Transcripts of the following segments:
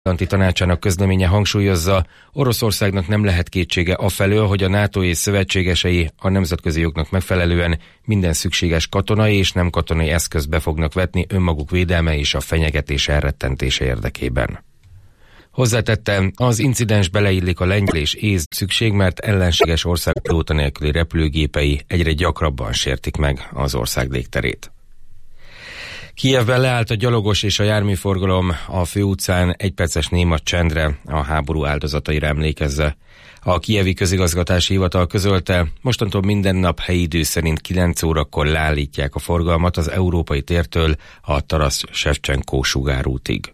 Atlanti Tanácsának közleménye hangsúlyozza, Oroszországnak nem lehet kétsége afelől, hogy a NATO és szövetségesei a nemzetközi jognak megfelelően minden szükséges katonai és nem katonai eszközt be fognak vetni önmaguk védelme és a fenyegetés elrettentése érdekében. Hozzátette, az incidens beleillik a lengyel és észt szükség, mert ellenséges ország pilóta nélküli repülőgépei egyre gyakrabban sértik meg az ország légterét. Kijevben leállt a gyalogos és a járműforgalom, a főutcán egyperces néma csendre a háború áldozataira emlékezve. A kijevi közigazgatási hivatal közölte, mostantól minden nap helyi idő szerint 9 órakor leállítják a forgalmat az Európai tértől a Tarasz-Sevcsenkó sugárútig.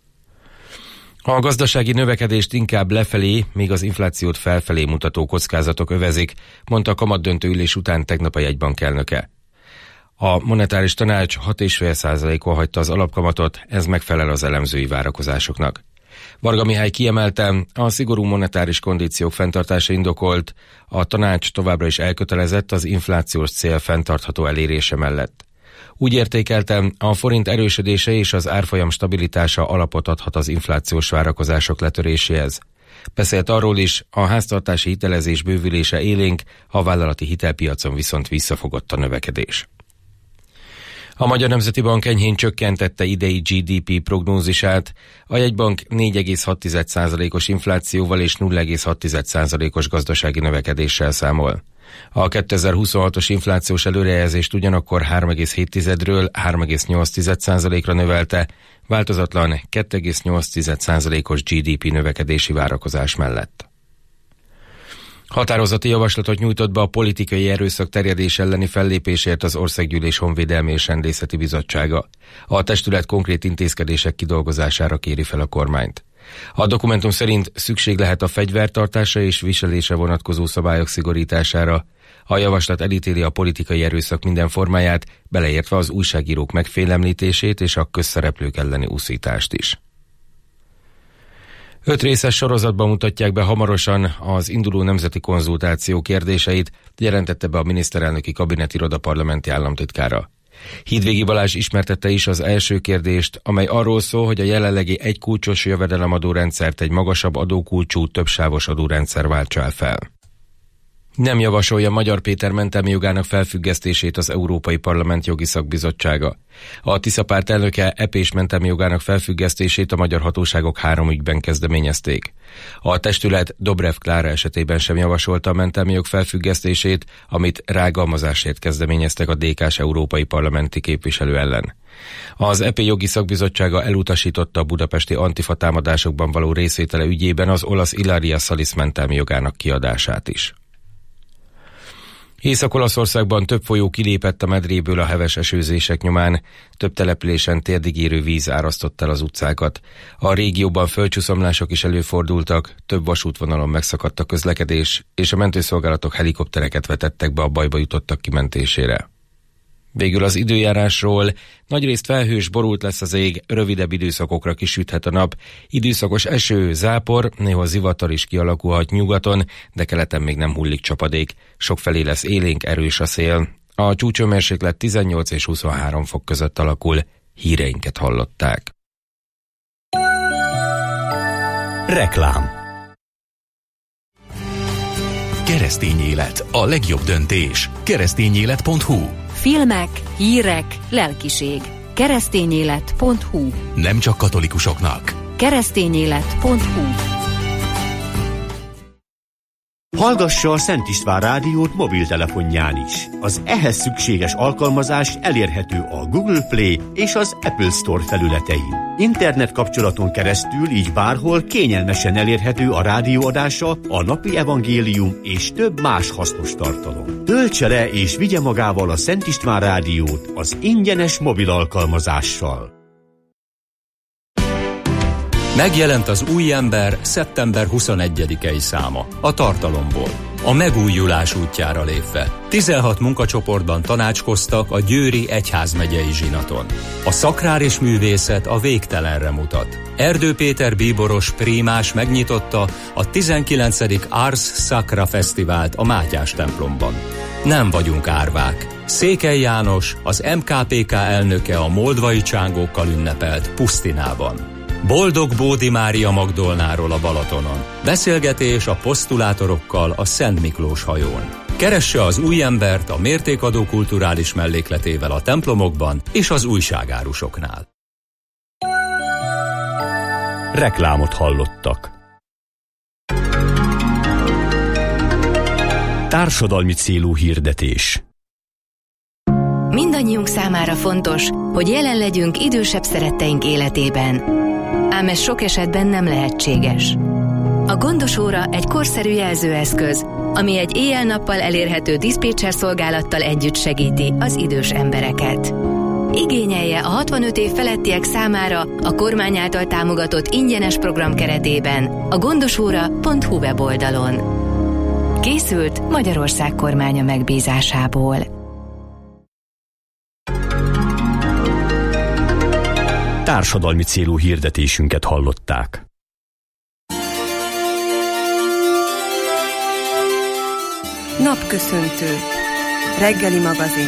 A gazdasági növekedést inkább lefelé, míg az inflációt felfelé mutató kockázatok övezik, mondta a kamatdöntő ülés után tegnap a jegybank elnöke. A monetáris tanács 6,5%-on hagyta az alapkamatot, ez megfelel az elemzői várakozásoknak. Varga Mihály kiemelte, a szigorú monetáris kondíciók fenntartása indokolt, a tanács továbbra is elkötelezett az inflációs cél fenntartható elérése mellett. Úgy értékeltem, a forint erősödése és az árfolyam stabilitása alapot adhat az inflációs várakozások letöréséhez. Beszélt arról is, a háztartási hitelezés bővülése élénk, a vállalati hitelpiacon viszont visszafogott a növekedés. A Magyar Nemzeti Bank enyhén csökkentette idei GDP prognózisát, a jegybank 4,6%-os inflációval és 0,6%-os gazdasági növekedéssel számol. A 2026-os inflációs előrejelzést ugyanakkor 3,7-ről 3,8%-ra növelte, változatlan 2,8%-os GDP növekedési várakozás mellett. Határozati javaslatot nyújtott be a politikai erőszak terjedés elleni fellépésért az Országgyűlés Honvédelmi és Rendészeti Bizottsága. A testület konkrét intézkedések kidolgozására kéri fel a kormányt. A dokumentum szerint szükség lehet a fegyvertartásra és viselésre vonatkozó szabályok szigorítására. A javaslat elítéli a politikai erőszak minden formáját, beleértve az újságírók megfélemlítését és a közszereplők elleni uszítást is. 5 részes sorozatban mutatják be hamarosan az induló nemzeti konzultáció kérdéseit, jelentette be a miniszterelnöki kabinetiroda parlamenti államtitkára. Hídvégi Balázs ismertette is az első kérdést, amely arról szól, hogy a jelenlegi egykulcsos jövedelemadórendszert egy magasabb adókulcsú, többsávos adórendszer váltsa fel. Nem javasolja Magyar Péter mentelmi jogának felfüggesztését az Európai Parlament jogi szakbizottsága. A Tisza Párt elnöke EP-s mentelmi jogának felfüggesztését a magyar hatóságok 3 ügyben kezdeményezték. A testület Dobrev Klára esetében sem javasolta a mentelmi jog felfüggesztését, amit rágalmazásért kezdeményeztek a DK-s európai parlamenti képviselő ellen. Az EP jogi szakbizottsága elutasította a budapesti antifa támadásokban való részvétele ügyében az olasz Ilaria Salis mentelmi jogának kiadását is. Észak-Olaszországban több folyó kilépett a medréből a heves esőzések nyomán, több településen térdig érő víz árasztott el az utcákat. A régióban földcsúszomlások is előfordultak, több vasútvonalon megszakadt a közlekedés, és a mentőszolgálatok helikoptereket vetettek be a bajba jutottak kimentésére. Végül az időjárásról: nagyrészt felhős, borult lesz az ég, rövidebb időszakokra kisüthet a nap, időszakos eső, zápor, néhol zivatar is kialakulhat nyugaton, de keleten még nem hullik csapadék, sokfelé lesz élénk, erős a szél. A csúcshőmérséklet 18 és 23 fok között alakul. Híreinket hallották. Reklám. Keresztény élet, a legjobb döntés. Keresztényélet.hu. Filmek, hírek, lelkiség. Keresztényélet.hu. Nem csak katolikusoknak. Keresztényélet.hu. Hallgassa a Szent István rádiót mobiltelefonján is. Az ehhez szükséges alkalmazás elérhető a Google Play és az Apple Store felületein. Internet kapcsolaton keresztül így bárhol kényelmesen elérhető a rádióadása, a napi evangélium és több más hasznos tartalom. Töltse le és vigye magával a Szent István rádiót az ingyenes mobil alkalmazással. Megjelent az Új ember szeptember 21-i száma, a tartalomból. A megújulás útjára lépve. 16 munkacsoportban tanácskoztak a győri egyházmegyei zsinaton. A szakrár és művészet a végtelenre mutat. Erdő Péter bíboros prímás megnyitotta a 19. Ars Sacra Fesztivált a Mátyás templomban. Nem vagyunk árvák. Székely János, az MKPK elnöke a moldvai csángókkal ünnepelt Pusztinában. Boldog Bódi Mária Magdolnáról a Balatonon. Beszélgetés a posztulátorokkal a Szent Miklós hajón. Keresse az új embert a mértékadó kulturális mellékletével a templomokban és az újságárusoknál. Reklámot hallottak. Társadalmi célú hirdetés. Mindannyiunk számára fontos, hogy jelen legyünk idősebb szeretteink életében. Ám ez sok esetben nem lehetséges. A Gondos óra egy korszerű jelzőeszköz, ami egy éjjel-nappal elérhető diszpécser szolgálattal együtt segíti az idős embereket. Igényelje a 65 év felettiek számára a kormány által támogatott ingyenes program keretében a gondosóra.hu weboldalon. Készült Magyarország kormánya megbízásából. Társadalmi célú hirdetésünket hallották. Napköszöntő. Reggeli magazin.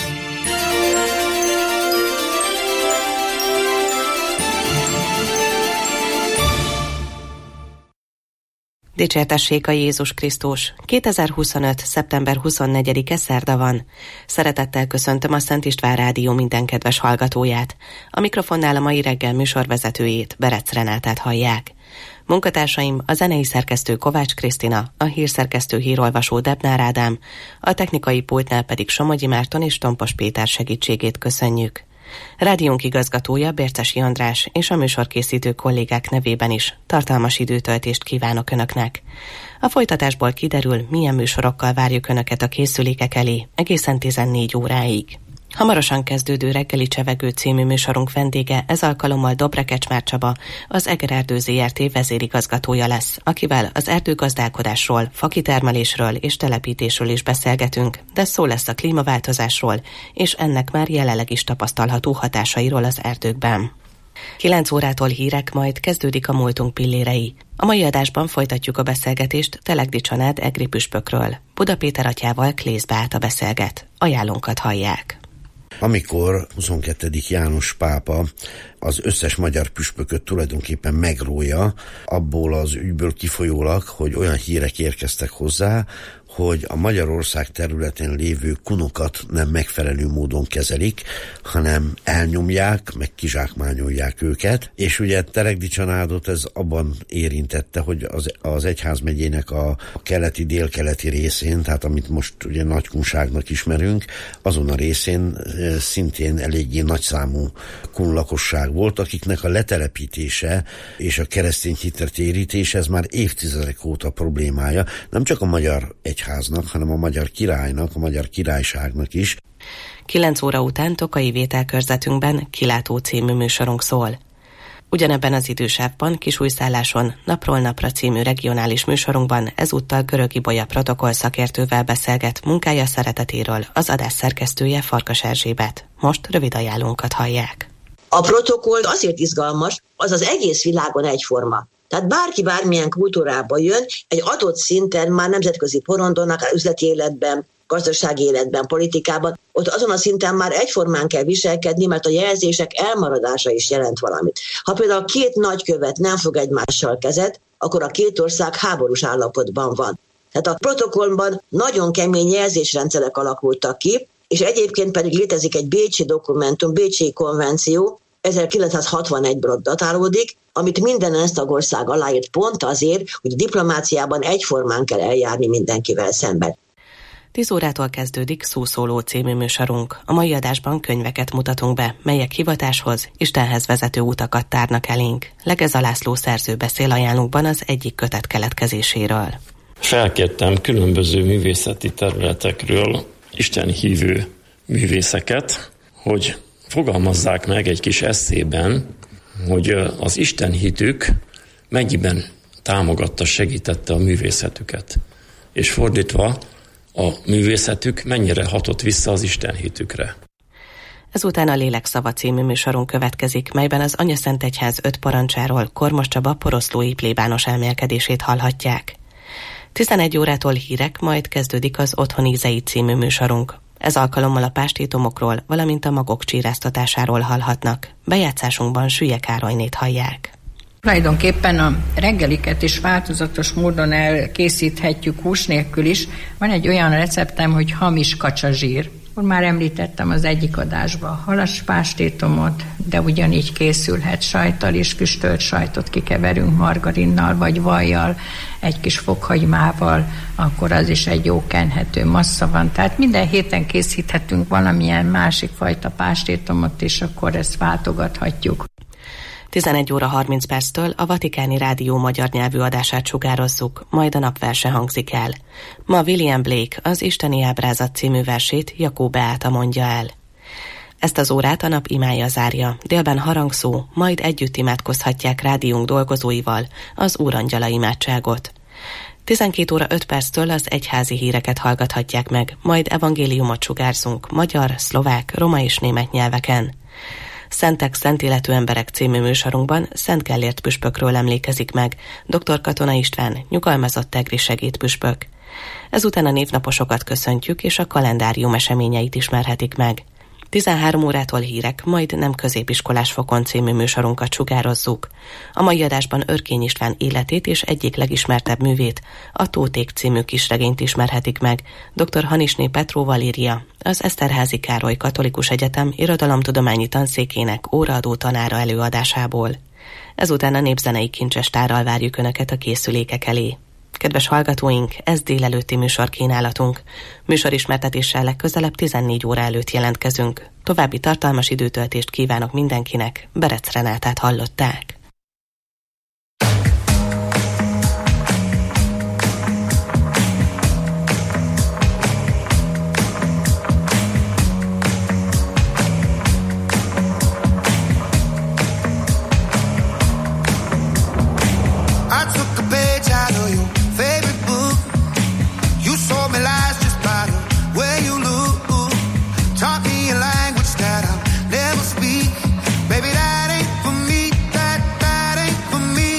Dicsértessék a Jézus Krisztus! 2025. szeptember 24-e szerda van. Szeretettel köszöntöm a Szent István Rádió minden kedves hallgatóját. A mikrofonnál a mai reggel műsorvezetőjét, Berec Renátát hallják. Munkatársaim a zenei szerkesztő Kovács Krisztina, a hírszerkesztő hírolvasó Debnár Ádám, a technikai pultnál pedig Somogyi Márton és Tompos Péter segítségét köszönjük. Rádiónk igazgatója Bércesi András és a műsorkészítő kollégák nevében is tartalmas időtöltést kívánok Önöknek. A folytatásból kiderül, milyen műsorokkal várjuk Önöket a készülékek elé egészen 14 óráig. Hamarosan kezdődő Reggeli Csevegő című műsorunk vendége ez alkalommal Dobre Kecsmár Csaba, az Egererdő Zrt. Vezérigazgatója lesz, akivel az erdőgazdálkodásról, fakitermelésről és telepítésről is beszélgetünk, de szó lesz a klímaváltozásról és ennek már jelenleg is tapasztalható hatásairól az erdőkben. 9 órától hírek, majd kezdődik a múltunk pillérei. A mai adásban folytatjuk a beszélgetést Telegdi Csanád egri püspökről. Buda Péter atyával Klész Beáta beszélget. Ajánlónkat hallják. Amikor 22. János pápa az összes magyar püspököt tulajdonképpen megrója, abból az ügyből kifolyólag, hogy olyan hírek érkeztek hozzá, hogy a Magyarország területén lévő kunokat nem megfelelő módon kezelik, hanem elnyomják, meg kizsákmányolják őket, és ugye Telegdi Csanádot ez abban érintette, hogy az egyházmegyének a keleti, délkeleti részén, tehát amit most ugye Nagykunságnak ismerünk, azon a részén szintén eléggé nagyszámú kun lakosság volt, akiknek a letelepítése és a keresztény hitre térítése, ez már évtizedek óta problémája, nem csak a magyar egyháznak, hanem a magyar királynak, a magyar királyságnak is. 9 óra után Tokai vételkörzetünkben Kilátó című műsorunk szól. Ugyanebben az idősávban Kisújszálláson Napról napra című regionális műsorunkban ezúttal Görög Ibolya protokoll szakértővel beszélget munkája szeretetéről az adás szerkesztője Farkas Erzsébet. Most rövid ajánlónkat hallják. A protokoll azért izgalmas, az az egész világon egyforma. Tehát bárki bármilyen kultúrába jön, egy adott szinten már nemzetközi porondon, akár üzleti életben, gazdasági életben, politikában, ott azon a szinten már egyformán kell viselkedni, mert a jelzések elmaradása is jelent valamit. Ha például két nagykövet nem fog egymással kezet, akkor a két ország háborús állapotban van. Tehát a protokollban nagyon kemény jelzésrendszerek alakultak ki, és egyébként pedig létezik egy bécsi dokumentum, bécsi konvenció, 1961-ből datálódik, amit minden ENSZ tagország aláírt pont azért, hogy a diplomáciában egyformán kell eljárni mindenkivel szemben. 10 órától kezdődik Szószóló című műsorunk. A mai adásban könyveket mutatunk be, melyek hivatáshoz, Istenhez vezető utakat tárnak elénk. Legeza László szerző beszél ajánlónkban az egyik kötet keletkezéséről. Felkértem különböző művészeti területekről istenhívő művészeket, hogy fogalmazzák meg egy kis esszében, hogy az istenhitük mennyiben támogatta, segítette a művészetüket. És fordítva, a művészetük mennyire hatott vissza az istenhitükre. Ezután a Lélek szava című műsorunk következik, melyben az Anyaszentegyház 5 parancsáról Kormos Csaba poroszlói plébános elmélkedését hallhatják. 11 órától hírek, majd kezdődik az Otthon ízei című műsorunk. Ez alkalommal a pástétomokról, valamint a magok csíráztatásáról hallhatnak. Bejátszásunkban Sülye Károlynét hallják. Tulajdonképpen a reggeliket is változatos módon elkészíthetjük hús nélkül is. Van egy olyan receptem, hogy hamis kacsazsír. Már említettem az egyik adásban a halaspástétomot, de ugyanígy készülhet sajttal is, füstölt sajtot kikeverünk margarinnal vagy vajjal, egy kis fokhagymával, akkor az is egy jó kenhető massza van. Tehát minden héten készíthetünk valamilyen másik fajta pástétomot, és akkor ezt váltogathatjuk. 11 óra 30 perctől a Vatikáni Rádió magyar nyelvű adását sugározzuk, majd a napverse hangzik el. Ma William Blake az Isteni ábrázat című versét Jakó Beáta mondja el. Ezt az órát a nap imája zárja, délben harangszó, majd együtt imádkozhatják rádiónk dolgozóival az Úrangyala imádságot. 12 óra 5 perctől az egyházi híreket hallgathatják meg, majd evangéliumot sugárzunk magyar, szlovák, roma és német nyelveken. Szentek, szent életű emberek című műsorunkban Szent Gellért püspökről emlékezik meg dr. Katona István, nyugalmazott egri segédpüspök. Ezután a névnaposokat köszöntjük, és a kalendárium eseményeit ismerhetik meg. 13 órától hírek, majd nem középiskolás fokon című műsorunkat sugározzuk. A mai adásban Örkény István életét és egyik legismertebb művét, a Tóték című kisregényt ismerhetik meg dr. Hanisné Petróval írja, az Eszterházy Károly Katolikus Egyetem irodalomtudományi tanszékének óraadó tanára előadásából. Ezután a népzenei kincsestárral várjuk Önöket a készülékek elé. Kedves hallgatóink, ez délelőtti műsorkínálatunk. Műsorismertetéssel legközelebb 14 óra előtt jelentkezünk. További tartalmas időtöltést kívánok mindenkinek. Berec Renátát hallották. Baby, that ain't for me, that ain't for me.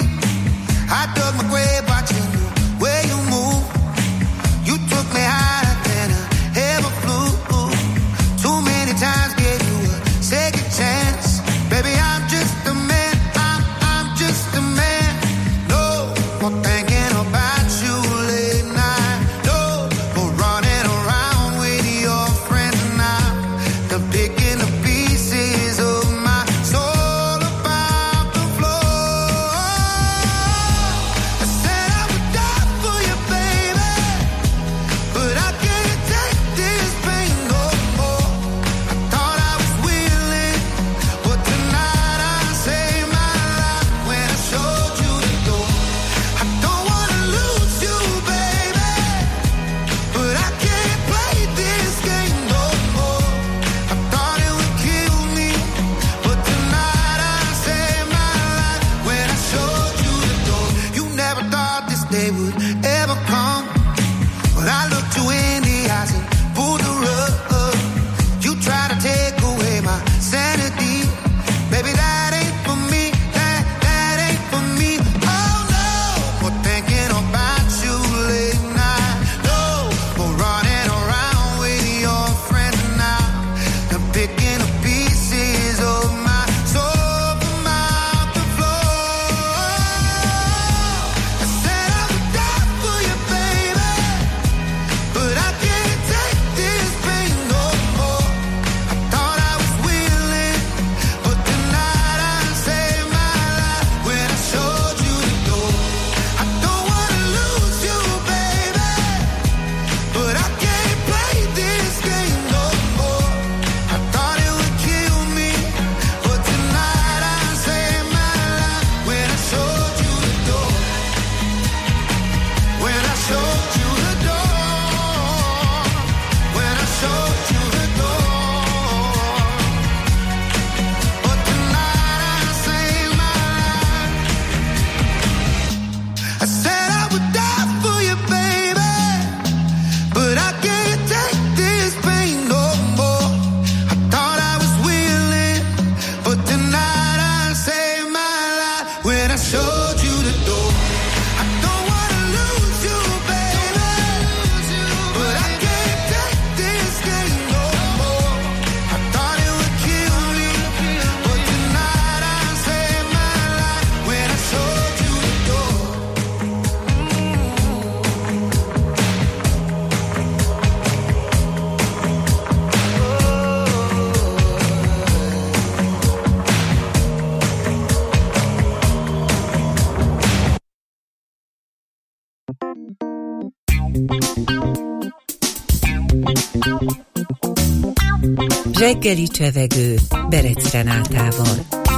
Reggeli csevegő Berec Renátával.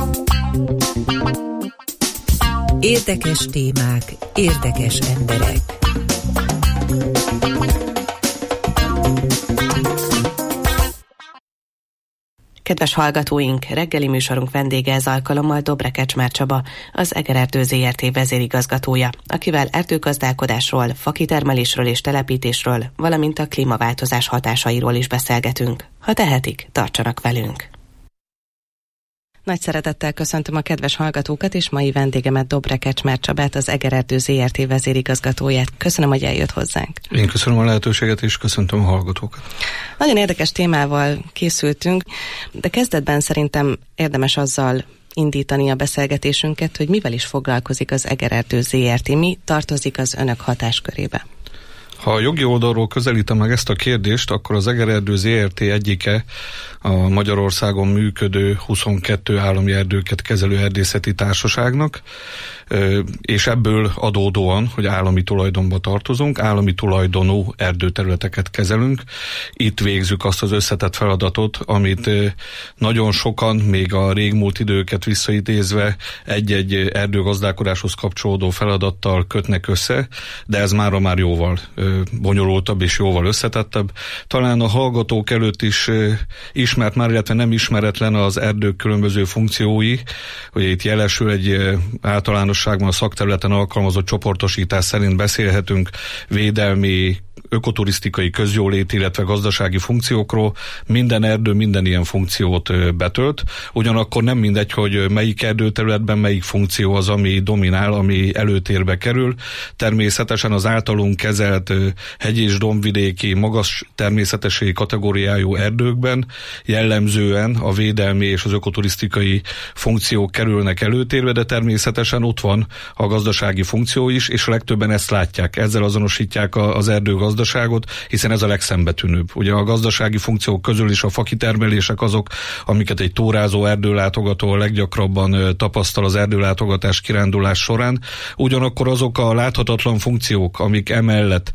Érdekes témák, érdekes emberek. Kedves hallgatóink, reggeli műsorunk vendége ez alkalommal Dobre Kecsmár Csaba, az Egererdő ZRT vezérigazgatója, akivel erdőgazdálkodásról, fakitermelésről és telepítésről, valamint a klímaváltozás hatásairól is beszélgetünk. Ha tehetik, tartsanak velünk! Nagy szeretettel köszöntöm a kedves hallgatókat, és mai vendégemet, Dobre Kecsmár Csabát, az Egererdő ZRT vezérigazgatóját. Köszönöm, hogy eljött hozzánk. Én köszönöm a lehetőséget, és köszöntöm a hallgatókat. Nagyon érdekes témával készültünk, de kezdetben szerintem érdemes azzal indítani a beszélgetésünket, hogy mivel is foglalkozik az Egererdő ZRT, mi tartozik az önök hatáskörébe. Ha a jogi oldalról közelítem meg ezt a kérdést, akkor az Egererdő ZRT egyike a Magyarországon működő 22 állami erdőket kezelő erdészeti társaságnak, és ebből adódóan, hogy állami tulajdonba tartozunk, állami tulajdonú erdőterületeket kezelünk. Itt végzük azt az összetett feladatot, amit nagyon sokan, még a régmúlt időket visszaidézve egy-egy erdőgazdálkodáshoz kapcsolódó feladattal kötnek össze, de ez mára már jóval bonyolultabb és jóval összetettebb. Talán a hallgatók előtt is ismert már, illetve nem ismeretlen az erdők különböző funkciói, hogy itt jelesül egy általánosságban a szakterületen alkalmazott csoportosítás szerint beszélhetünk védelmi, ökoturisztikai, közjóléti, illetve gazdasági funkciókról. Minden erdő minden ilyen funkciót betölt. Ugyanakkor nem mindegy, hogy melyik erdőterületben melyik funkció az, ami dominál, ami előtérbe kerül. Természetesen az általunk kezelt hegy- és dombvidéki, magas természetességi kategóriájú erdőkben jellemzően a védelmi és az ökoturisztikai funkciók kerülnek előtérbe, de természetesen ott van a gazdasági funkció is, és a legtöbben ezt látják. Ezzel azonosítják az erdőgazdaságot, hiszen ez a legszembetűnőbb. Ugye a gazdasági funkciók közül is a fakitermelések azok, amiket egy túrázó erdőlátogató leggyakrabban tapasztal az erdőlátogatás, kirándulás során. Ugyanakkor azok a láthatatlan funkciók, amik emellett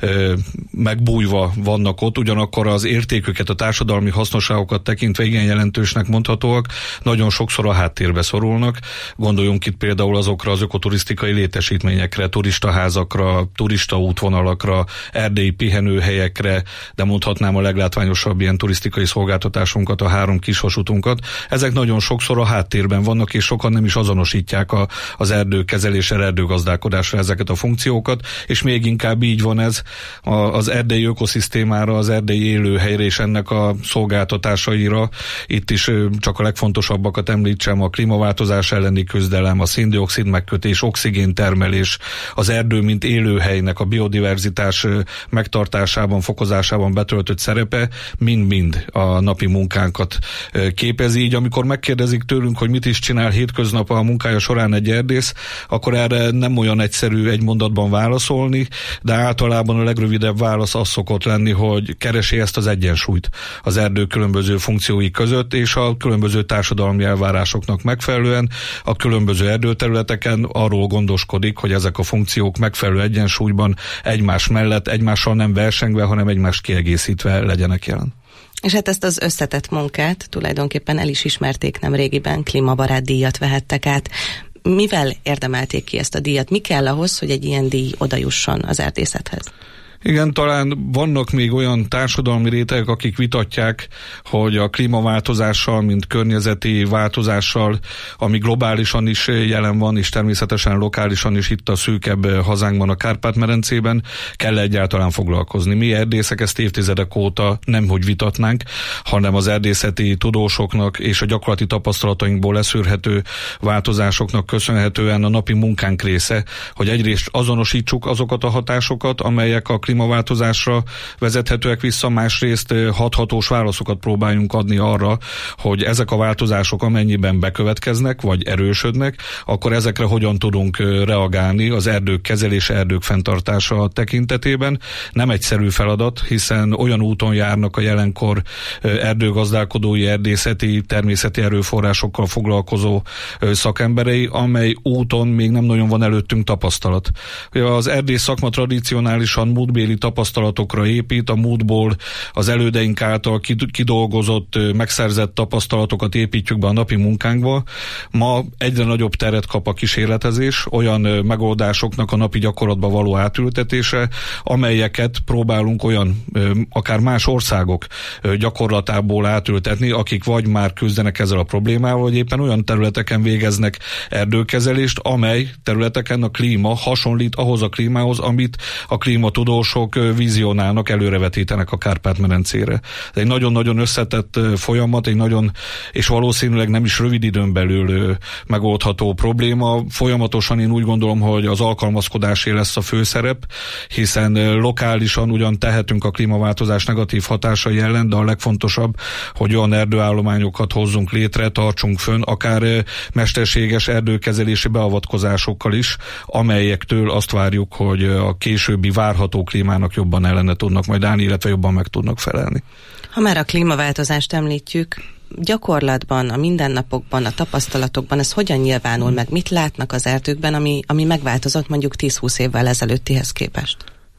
megbújva vannak ott, ugyanakkor az értéküket, a társadalmi hasznosságokat tekintve igen jelentősnek mondhatóak, nagyon sokszor a háttérbe szorulnak. Gondoljunk itt például azokra az ökoturisztikai létesítményekre, turistaházakra, turistaútvonalakra, erdélyi pihenőhelyekre, de mondhatnám a leglátványosabb ilyen turisztikai szolgáltatásunkat, a 3 kisvasutunkat. Ezek nagyon sokszor a háttérben vannak, és sokan nem is azonosítják az erdőkezelésre, erdőgazdálkodásra ezeket a funkciókat, és még inkább így van ez az erdei ökoszisztémára, az erdei élőhelyre és ennek a szolgáltatásaira. Itt is csak a legfontosabbakat említsem: a klímaváltozás elleni küzdelem, a szén-dioxid megkötés, oxigéntermelés, az erdő mint élőhelynek a biodiverzitás megtartásában, fokozásában betöltött szerepe mind-mind a napi munkánkat képezi. Így amikor megkérdezik tőlünk, hogy mit is csinál hétköznap a munkája során egy erdész, akkor erre nem olyan egyszerű egy mondatban válaszolni, de általában a legrövidebb válasz az szokott lenni, hogy keresi ezt az egyensúlyt az erdő különböző funkciói között, és a különböző társadalmi elvárásoknak megfelelően a különböző erdőterületeken arról gondoskodik, hogy ezek a funkciók megfelelő egyensúlyban egymás mellett, egymással nem versengve, hanem egymást kiegészítve legyenek jelen. És hát ezt az összetett munkát tulajdonképpen el is ismerték nemrégiben, klímabarát díjat vehettek át. Mivel érdemelték ki ezt a díjat? Mi kell ahhoz, hogy egy ilyen díj odajusson az erdészethez? Igen, talán vannak még olyan társadalmi rétegek, akik vitatják, hogy a klímaváltozással, mint környezeti változással, ami globálisan is jelen van, és természetesen lokálisan is itt a szűkebb hazánkban, a Kárpát-medencében, kell egyáltalán foglalkozni. Mi erdészek ezt évtizedek óta nemhogy vitatnánk, hanem az erdészeti tudósoknak és a gyakorlati tapasztalatainkból leszűrhető változásoknak köszönhetően a napi munkánk része, hogy egyrészt azonosítsuk azokat a hatásokat, amelyek a klímaváltozásra vezethetőek vissza, másrészt hathatós válaszokat próbáljunk adni arra, hogy ezek a változások amennyiben bekövetkeznek, vagy erősödnek, akkor ezekre hogyan tudunk reagálni az erdők kezelése, erdők fenntartása tekintetében. Nem egyszerű feladat, hiszen olyan úton járnak a jelenkor erdőgazdálkodói, erdészeti, természeti erőforrásokkal foglalkozó szakemberei, amely úton még nem nagyon van előttünk tapasztalat. Az erdész szakma tradicionálisan múltbéli tapasztalatokra épít, a múltból az elődeink által kidolgozott, megszerzett tapasztalatokat építjük be a napi munkánkba. Ma egyre nagyobb teret kap a kísérletezés, olyan megoldásoknak a napi gyakorlatba való átültetése, amelyeket próbálunk olyan, akár más országok gyakorlatából átültetni, akik vagy már küzdenek ezzel a problémával, vagy éppen olyan területeken végeznek erdőkezelést, amely területeken a klíma hasonlít ahhoz a klímához, amit a klímatudósok vizionálnak, előrevetítenek a Kárpát-medencére. Ez egy nagyon-nagyon összetett folyamat, egy nagyon, és valószínűleg nem is rövid időn belül megoldható probléma. Folyamatosan én úgy gondolom, hogy az alkalmazkodásé lesz a főszerep, hiszen lokálisan ugyan tehetünk a klímaváltozás negatív hatásai ellen, de a legfontosabb, hogy olyan erdőállományokat hozzunk létre, tartsunk fönn, akár mesterséges erdőkezelési beavatkozásokkal is, amelyektől azt várjuk, hogy a későbbi várható klímának jobban ellene tudnak majd állni, illetve jobban meg tudnak felelni. Ha már a klímaváltozást említjük, gyakorlatban, a mindennapokban, a tapasztalatokban ez hogyan nyilvánul meg? Mit látnak az erdőkben, ami megváltozott mondjuk 10-20 évvel ezelőttihez képest?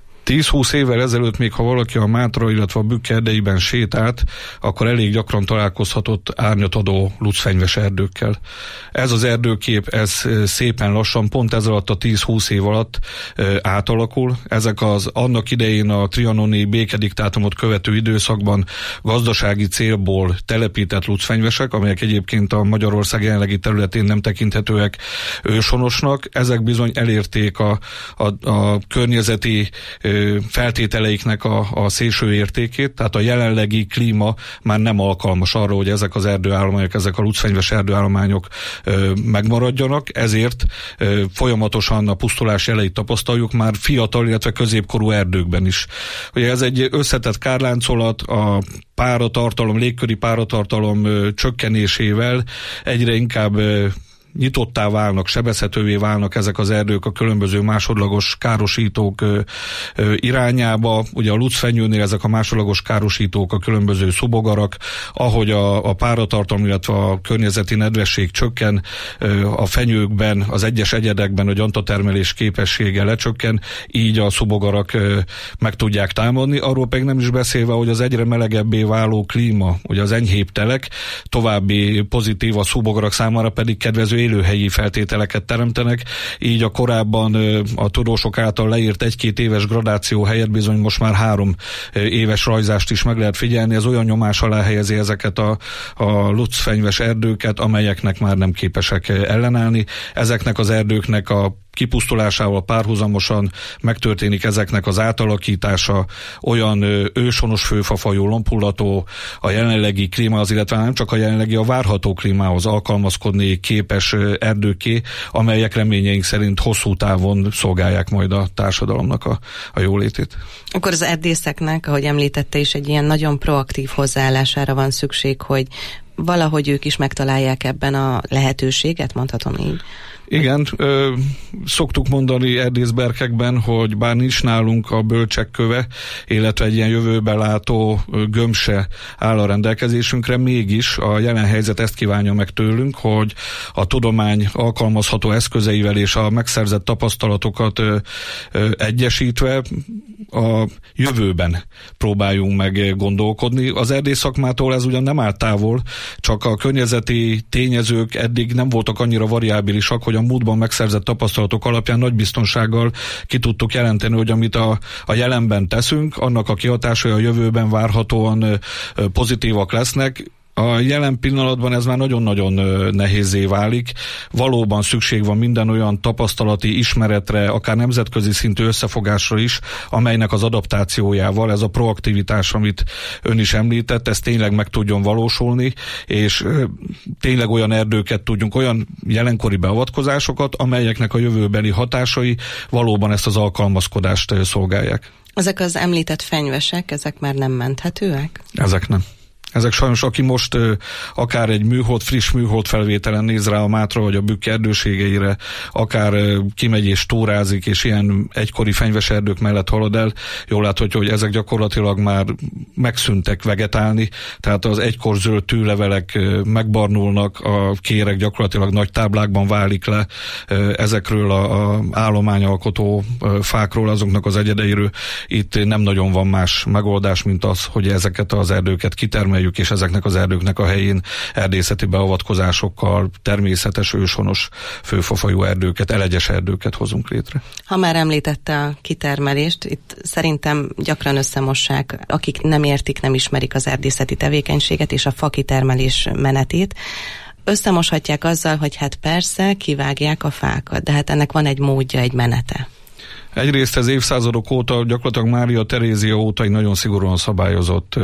10-20 évvel ezelőtt még ha valaki a Mátra, illetve a Bükk erdeiben sétált, akkor elég gyakran találkozhatott árnyatadó lucfenyves erdőkkel. Ez az erdőkép, ez szépen lassan, pont ez alatt a 10-20 év alatt átalakul. Ezek az annak idején a trianoni békediktátumot követő időszakban gazdasági célból telepített lucfenyvesek, amelyek egyébként a Magyarország jelenlegi területén nem tekinthetőek őshonosnak, ezek bizony elérték a környezeti feltételeiknek a szélső értékét, tehát a jelenlegi klíma már nem alkalmas arra, hogy ezek az erdőállományok, ezek a lucfenyves erdőállományok megmaradjanak, ezért folyamatosan a pusztulás jeleit tapasztaljuk már fiatal, illetve középkorú erdőkben is. Ugye ez egy összetett kárláncolat, a páratartalom, légköri páratartalom csökkenésével egyre inkább nyitottá válnak, sebezhetővé válnak ezek az erdők a különböző másodlagos károsítók irányába. Ugye a lucfenyőnél ezek a másodlagos károsítók a különböző szubogarak, ahogy a páratartalom, illetve a környezeti nedvesség csökken, a fenyőkben, az egyes egyedekben a gyantatermelés képessége lecsökken, így a szubogarak meg tudják támadni. Arról pedig nem is beszélve, hogy az egyre melegebbé váló klíma, ugye az enyhébb telek, további pozitív, a szubogarak számára pedig kedvező élőhelyi feltételeket teremtenek, így a korábban a tudósok által leírt 1-2 éves gradáció helyett bizony most már 3 éves rajzást is meg lehet figyelni. Ez olyan nyomás alá helyezi ezeket a lucfenyves erdőket, amelyeknek már nem képesek ellenállni. Ezeknek az erdőknek a kipusztulásával párhuzamosan megtörténik ezeknek az átalakítása, olyan őshonos főfafajú, lombhullató, a jelenlegi klímához, illetve nem csak a jelenlegi, a várható klímához alkalmazkodni képes erdőké, amelyek reményeink szerint hosszú távon szolgálják majd a társadalomnak a jólétét. Akkor az erdészeknek, ahogy említette is, egy ilyen nagyon proaktív hozzáállására van szükség, hogy valahogy ők is megtalálják ebben a lehetőséget, mondhatom így. Igen, szoktuk mondani erdészberkekben, hogy bár nincs nálunk a bölcsek köve, illetve egy ilyen jövőbe látó gömbse áll a rendelkezésünkre, mégis a jelen helyzet ezt kívánja meg tőlünk, hogy a tudomány alkalmazható eszközeivel és a megszerzett tapasztalatokat egyesítve a jövőben próbáljunk meg gondolkodni. Az erdész szakmától ez ugyan nem áll távol, csak a környezeti tényezők eddig nem voltak annyira variábilisak, hogy a múltban megszerzett tapasztalatok alapján nagy biztonsággal ki tudtuk jelenteni, hogy amit a jelenben teszünk, annak a kihatásai a jövőben várhatóan pozitívak lesznek. A jelen pillanatban ez már nagyon-nagyon nehézzé válik. Valóban szükség van minden olyan tapasztalati ismeretre, akár nemzetközi szintű összefogásra is, amelynek az adaptációjával ez a proaktivitás, amit ön is említett, ez tényleg meg tudjon valósulni, és tényleg olyan erdőket tudjunk, olyan jelenkori beavatkozásokat, amelyeknek a jövőbeli hatásai valóban ezt az alkalmazkodást szolgálják. Ezek az említett fenyvesek, ezek már nem menthetőek? Ezek nem. Ezek sajnos, aki most akár egy friss műhold felvételen néz rá a Mátra vagy a Bükk erdőségeire, akár kimegy és túrázik, és ilyen egykori fenyves erdők mellett halad el, jól láthatja, hogy ezek gyakorlatilag már megszűntek vegetálni, tehát az egykor zöld tűlevelek megbarnulnak, a kéreg gyakorlatilag nagy táblákban válik le, ezekről a állományalkotó fákról, azoknak az egyedeiről itt nem nagyon van más megoldás, mint az, hogy ezeket az erdőket kitermeljük, és ezeknek az erdőknek a helyén erdészeti beavatkozásokkal természetes, őshonos, főfafajú erdőket, elegyes erdőket hozunk létre. Ha már említette a kitermelést, itt szerintem gyakran összemossák, akik nem értik, nem ismerik az erdészeti tevékenységet és a fakitermelés menetét. Összemoshatják azzal, hogy hát persze, kivágják a fákat, de hát ennek van egy módja, egy menete. Egyrészt ez évszázadok óta, gyakorlatilag Mária Terézia óta egy nagyon szigorúan szabályozott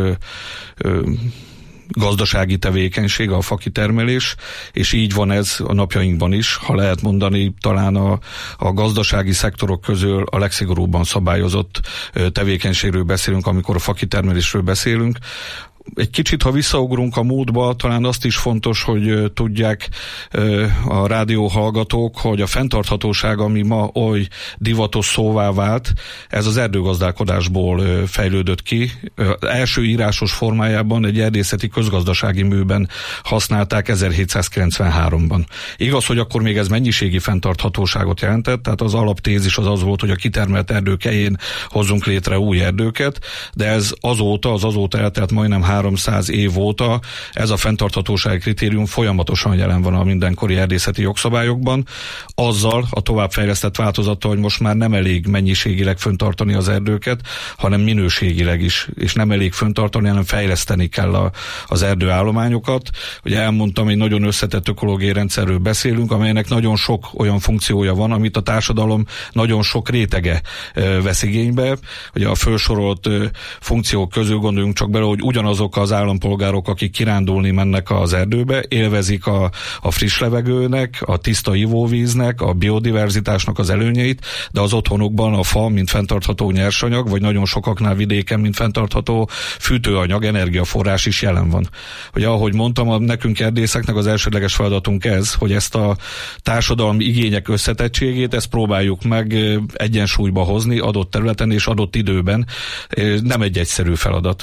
gazdasági tevékenység, a fakitermelés, és így van ez a napjainkban is, ha lehet mondani, talán a gazdasági szektorok közül a legszigorúbban szabályozott tevékenységről beszélünk, amikor a fakitermelésről beszélünk. Egy kicsit, ha visszaugrunk a múltba, talán azt is fontos, hogy tudják a rádióhallgatók, hogy a fenntarthatóság, ami ma oly divatos szóvá vált, ez az erdőgazdálkodásból fejlődött ki. Első írásos formájában egy erdészeti közgazdasági műben használták 1793-ban. Igaz, hogy akkor még ez mennyiségi fenntarthatóságot jelentett, tehát az alaptézis az volt, hogy a kitermelt erdők helyén hozzunk létre új erdőket, de ez azóta eltelt majdnem 300 év óta ez a fenntarthatósági kritérium folyamatosan jelen van a mindenkori erdészeti jogszabályokban, azzal a továbbfejlesztett változattal, hogy most már nem elég mennyiségileg fenntartani az erdőket, hanem minőségileg is, és nem elég fenntartani, hanem fejleszteni kell az erdőállományokat. Ugye elmondtam, egy nagyon összetett ökológiai rendszerről beszélünk, amelynek nagyon sok olyan funkciója van, amit a társadalom nagyon sok rétege vesz igénybe. Ugye a felsorolt funkciók közül gondoljunk csak bele, hogy ugyanazok az állampolgárok, akik kirándulni mennek az erdőbe, élvezik a friss levegőnek, a tiszta ivóvíznek, a biodiverzitásnak az előnyeit, de az otthonukban a fa, mint fenntartható nyersanyag, vagy nagyon sokaknál vidéken, mint fenntartható fűtőanyag, energiaforrás is jelen van. Ugye ahogy mondtam, nekünk erdészeknek az elsődleges feladatunk ez, hogy ezt a társadalmi igények összetettségét, ezt próbáljuk meg egyensúlyba hozni adott területen és adott időben. Nem egy egyszerű feladat.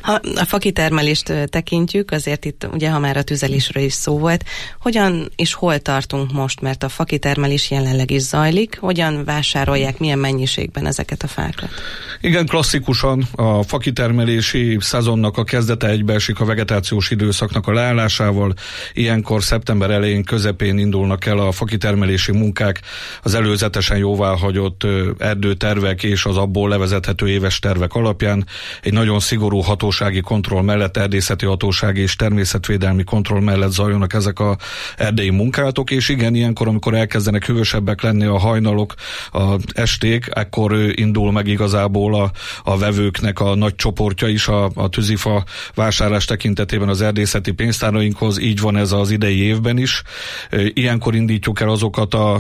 Ha a fakitermelést tekintjük, azért itt ugye, ha már a tüzelésről is szó volt, hogyan és hol tartunk most, mert a fakitermelés jelenleg is zajlik, hogyan vásárolják, milyen mennyiségben ezeket a fákat? Igen, klasszikusan a fakitermelési szezonnak a kezdete egybeesik a vegetációs időszaknak a leállásával. Ilyenkor szeptember elején, közepén indulnak el a fakitermelési munkák, az előzetesen jóváhagyott erdőtervek és az abból levezethető éves tervek alapján. Egy nagyon szigorú hatósági kontroll mellett, erdészeti hatósági és természetvédelmi kontroll mellett zajlanak ezek a erdei munkálatok, és igen, ilyenkor, amikor elkezdenek hősebbek lenni a hajnalok, az esték, ekkor indul meg igazából a vevőknek a nagy csoportja is a tűzifa vásárlás tekintetében az erdészeti pénztárainkhoz, így van ez az idei évben is. Ilyenkor indítjuk el azokat a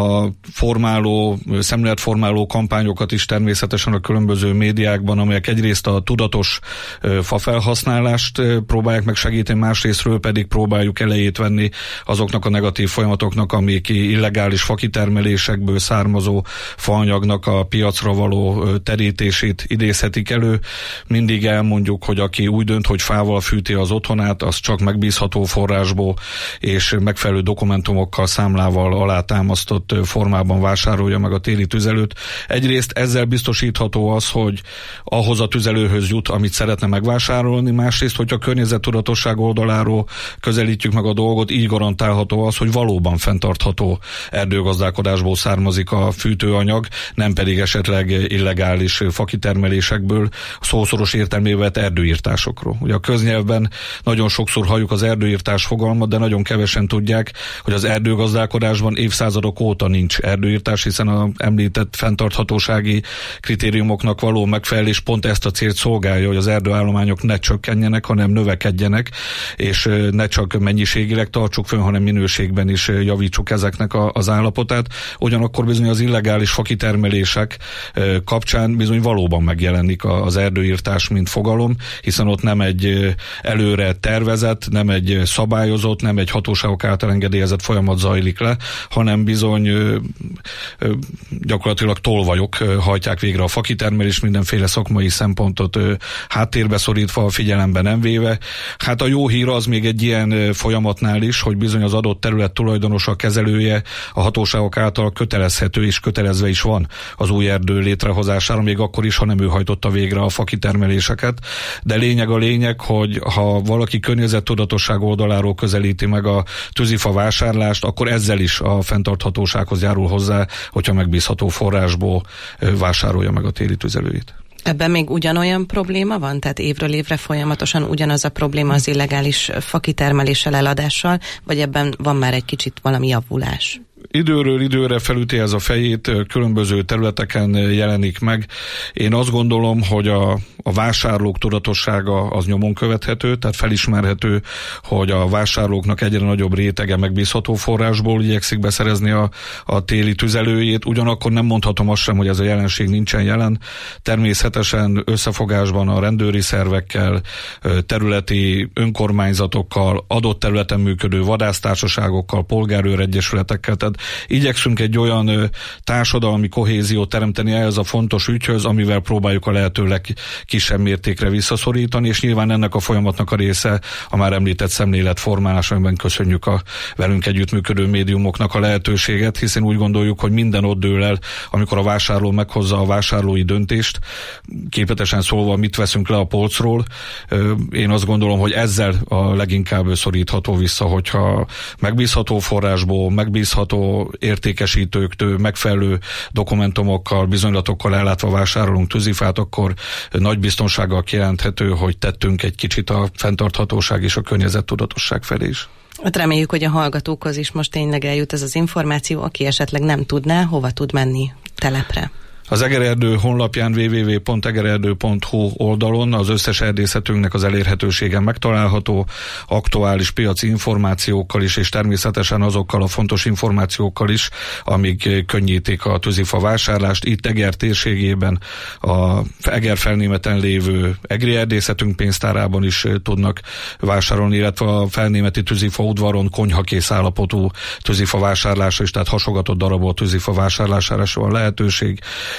szemléletformáló kampányokat is természetesen a különböző médiákban, amelyek egyrészt a tudatos fafelhasználást próbálják meg segíteni, másrésztről pedig próbáljuk elejét venni azoknak a negatív folyamatoknak, amik illegális fakitermelésekből származó faanyagnak a piacra való terítését idézhetik elő. Mindig elmondjuk, hogy aki úgy dönt, hogy fával fűti az otthonát, az csak megbízható forrásból és megfelelő dokumentumokkal, számlával alátámasztott formában vásárolja meg a téli tüzelőt. Egyrészt ezzel biztosítható az, hogy ahhoz a tüzelőhöz jut, amit szeretne megvásárolni, másrészt, hogy a környezettudatosság oldaláról közelítjük meg a dolgot, így garantálható az, hogy valóban fenntartható erdőgazdálkodásból származik a fűtőanyag, nem pedig esetleg illegális fakitermelésekből, szószoros értelmében vett erdőírtásokról. Ugye a köznyelvben nagyon sokszor halljuk az erdőírtás fogalmat, de nagyon kevesen tudják, hogy az erdőgazdálkodásban évszázadok óta nincs erdőírtás, hiszen az említett fenntarthatósági kritériumoknak való megfelelés pont ezt a célt szolgálja, hogy az erdőállományok ne csökkenjenek, hanem növekedjenek, és ne csak mennyiségileg tartsuk fönn, hanem minőségben is javítsuk ezeknek az állapotát. Ugyanakkor bizony az illegális fakitermelések kapcsán bizony valóban megjelenik az erdőírtás, mint fogalom, hiszen ott nem egy előre tervezett, nem egy szabályozott, nem egy hatóságok által engedélyezett folyamat zajlik le, hanem bizony gyakorlatilag tolvajok hajtják végre a fakitermelés, mindenféle szakmai szempontot háttérbe szorítva, figyelembe nem véve. Hát a jó hír az még egy ilyen folyamatnál is, hogy bizony az adott terület tulajdonosa, kezelője a hatóságok által kötelezhető és kötelezve is van az új erdő létrehozására, még akkor is, ha nem ő hajtotta végre a fakitermeléseket. De lényeg a lényeg, hogy ha valaki környezettudatosság oldaláról közelíti meg a tűzifa vásárlást, akkor ezzel is a fenntarthatósághoz járul hozzá, hogyha megbízható forrásból vásárolja meg a téli tüzelőit. Ebben még ugyanolyan probléma van? Tehát évről évre folyamatosan ugyanaz a probléma az illegális fakitermeléssel, eladással, vagy ebben van már egy kicsit valami javulás? Időről időre felüti ez a fejét, különböző területeken jelenik meg. Én azt gondolom, hogy a vásárlók tudatossága az nyomon követhető, tehát felismerhető, hogy a vásárlóknak egyre nagyobb rétege megbízható forrásból igyekszik beszerezni a téli tüzelőjét. Ugyanakkor nem mondhatom azt sem, hogy ez a jelenség nincsen jelen. Természetesen összefogásban a rendőri szervekkel, területi önkormányzatokkal, adott területen működő vadásztársaságokkal, polgárőregyesületekkel, tehát igyekszünk egy olyan társadalmi kohéziót teremteni ehhez a fontos ügyhöz, amivel próbáljuk a lehető legkisebb mértékre visszaszorítani, és nyilván ennek a folyamatnak a része a már említett szemléletformálás, amiben köszönjük a velünk együttműködő médiumoknak a lehetőséget, hiszen úgy gondoljuk, hogy minden ott dől el, amikor a vásárló meghozza a vásárlói döntést, képletesen szólva, mit veszünk le a polcról. Én azt gondolom, hogy ezzel a leginkább szorítható vissza, hogyha megbízható forrásból, megbízható értékesítőktől, megfelelő dokumentumokkal, bizonylatokkal ellátva vásárolunk tűzifát, akkor nagy biztonsággal kijelenthető, hogy tettünk egy kicsit a fenntarthatóság és a környezettudatosság felé is. Hát reméljük, hogy a hallgatókhoz is most tényleg eljut ez az információ, aki esetleg nem tudná, hova tud menni telepre. Az Egererdő honlapján www.egererdő.hu oldalon az összes erdészetünknek az elérhetősége megtalálható, aktuális piaci információkkal is, és természetesen azokkal a fontos információkkal is, amik könnyítik a tűzifa vásárlást. Itt Eger térségében a Eger felnémeten lévő egri erdészetünk pénztárában is tudnak vásárolni, illetve a felnémeti tűzifa udvaron konyhakész állapotú tűzifa vásárlása is, tehát hasogatott darabot tűzifa vásárlására is van lehetőség.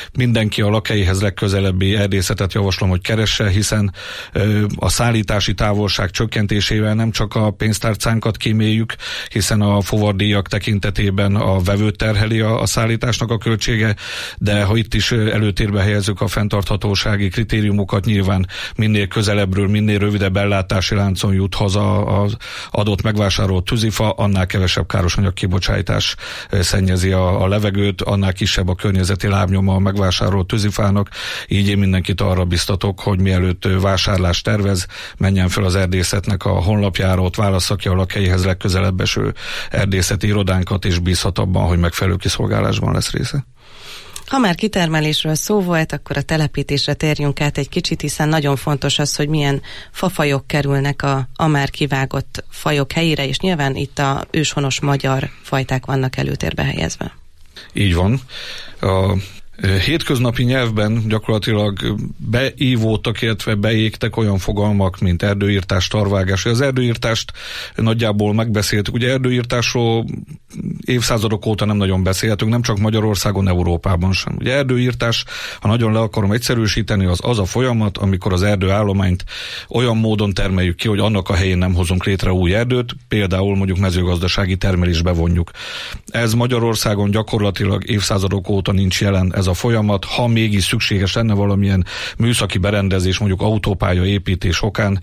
mindenki a lakhelyéhez legközelebbi erdészetet javaslom, hogy keresse, hiszen a szállítási távolság csökkentésével nem csak a pénztárcánkat kíméljük, hiszen a fuvardíjak tekintetében a vevőt terheli a szállításnak a költsége, de ha itt is előtérbe helyezzük a fenntarthatósági kritériumokat, nyilván minél közelebbről, minél rövidebb ellátási láncon jut haza az adott megvásárolt tűzifa, annál kevesebb károsanyag kibocsátás szennyezi a levegőt, annál kisebb a környezeti lábnyoma a megvásárolt tűzifának, így én mindenkit arra biztatok, hogy mielőtt vásárlást tervez, menjen fel az erdészetnek a honlapjára, ott válassza ki a lakhelyéhez legközelebb eső erdészeti irodánkat, és bízhat abban, hogy megfelelő kiszolgálásban lesz része. Ha már kitermelésről szó volt, akkor a telepítésre térjünk át egy kicsit, hiszen nagyon fontos az, hogy milyen fafajok kerülnek a már kivágott fajok helyére, és nyilván itt a őshonos magyar fajták vannak előtérbe helyezve. Így van. A hétköznapi nyelvben gyakorlatilag beívódtak, illetve beégtek olyan fogalmak, mint erdőírtás, tarvágás. Az erdőírtást nagyjából megbeszéltük. Ugye erdőírtásról évszázadok óta nem nagyon beszélhetünk, nem csak Magyarországon, Európában sem. Ugye erdőírtás, ha nagyon le akarom egyszerűsíteni, az a folyamat, amikor az erdőállományt olyan módon termeljük ki, hogy annak a helyén nem hozunk létre új erdőt, például mondjuk mezőgazdasági termelésbe vonjuk. Ez Magyarországon gyakorlatilag évszázadok óta nincs jelen ez a folyamat, ha mégis szükséges lenne valamilyen műszaki berendezés, mondjuk autópálya építés okán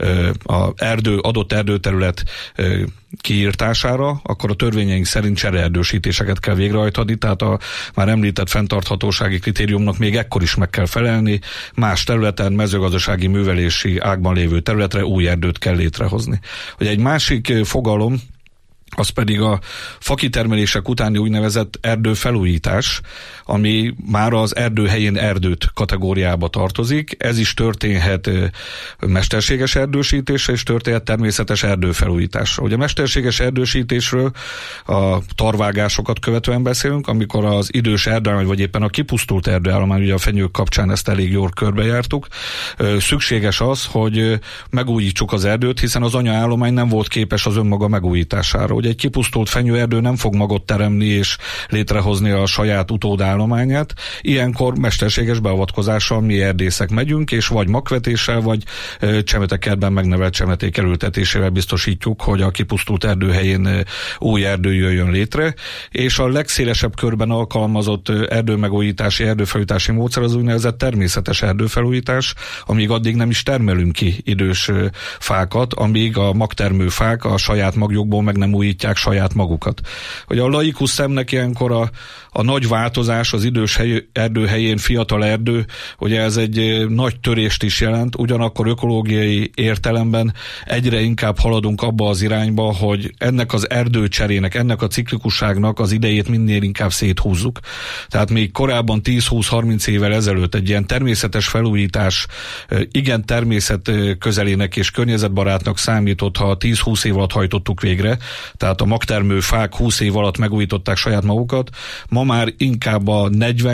adott erdőterület kiírtására, akkor a törvényeink szerint csereerdősítéseket kell végrehajtani, tehát a már említett fenntarthatósági kritériumnak még ekkor is meg kell felelni, más területen, mezőgazdasági művelési ágban lévő területre új erdőt kell létrehozni. Hogy egy másik fogalom, az pedig a fakitermelések utáni úgynevezett erdőfelújítás, ami már az erdő helyén erdőt kategóriába tartozik. Ez is történhet mesterséges erdősítésre, és történhet természetes erdőfelújításra. Ugye a mesterséges erdősítésről a tarvágásokat követően beszélünk, amikor az idős erdőállomány, vagy éppen a kipusztult erdőállomány, ugye a fenyők kapcsán ezt elég jól körbejártuk, szükséges az, hogy megújítsuk az erdőt, hiszen az anyaállomány nem volt képes az önmaga megújítására. Egy kipusztult fenyőerdő nem fog magot teremni és létrehozni a saját utódállományát. Ilyenkor mesterséges beavatkozással mi erdészek megyünk, és vagy magvetéssel, vagy csemetekertben megnevelt csemeték elültetésével biztosítjuk, hogy a kipusztult erdő helyén új erdő jöjjön létre, és a legszélesebb körben alkalmazott erdőmegújítási, erdőfelújítási módszer az úgynevezett természetes erdőfelújítás, amíg addig nem is termelünk ki idős fákat, amíg a magtermő fák a saját magjukból meg nem újítják saját magukat. Hogy a laikus szemnek ilyenkor a nagy változás az idős erdő helyén fiatal erdő, ugye ez egy nagy törést is jelent, ugyanakkor ökológiai értelemben egyre inkább haladunk abba az irányba, hogy ennek az erdőcserének, ennek a ciklikusságnak az idejét minél inkább széthúzzuk. Tehát még korábban 10-20-30 évvel ezelőtt egy ilyen természetes felújítás igen természet közelének és környezetbarátnak számított, ha 10-20 év alatt hajtottuk végre, tehát a magtermő fák 20 év alatt megújították saját magukat, ma már inkább a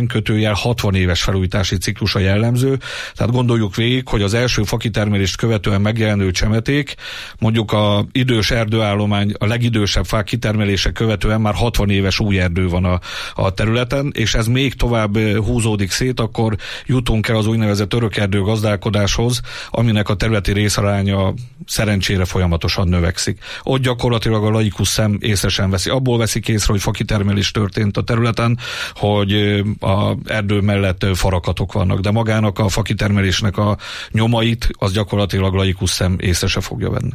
40-60 éves felújítási ciklus a jellemző, tehát gondoljuk végig, hogy az első fakitermelést követően megjelenő csemeték, mondjuk a idős erdőállomány, a legidősebb fák kitermelése követően már 60 éves új erdő van a területen, és ez még tovább húzódik szét, akkor jutunk el az úgynevezett örökerdő gazdálkodáshoz, aminek a területi részaránya szerencsére folyamatosan növekszik. Ott gyakorlatilag a laikus szem észre sem veszi. Abból veszik észre, hogy fakitermelés történt a területen, hogy a erdő mellett farakatok vannak, de magának a fakitermelésnek a nyomait az gyakorlatilag laikus szem észre se fogja venni.